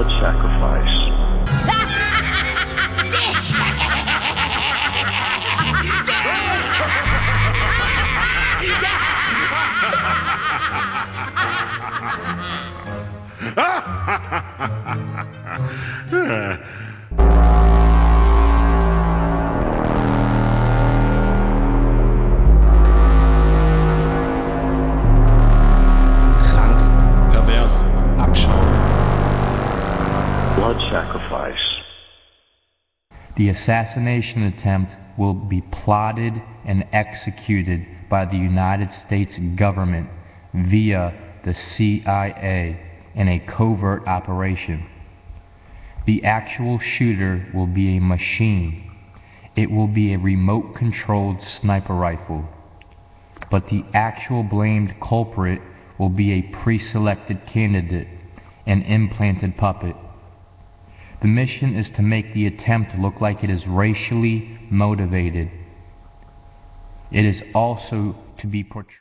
Blood sacrifice. Krank, pervers, Abschau. Blood sacrifice. The assassination attempt will be plotted and executed by the United States government via the CIA in a covert operation. The actual shooter will be a machine. It will be a remote-controlled sniper rifle. But the actual blamed culprit will be a pre-selected candidate, an implanted puppet. The mission is to make the attempt look like it is racially motivated. It is also to be portrayed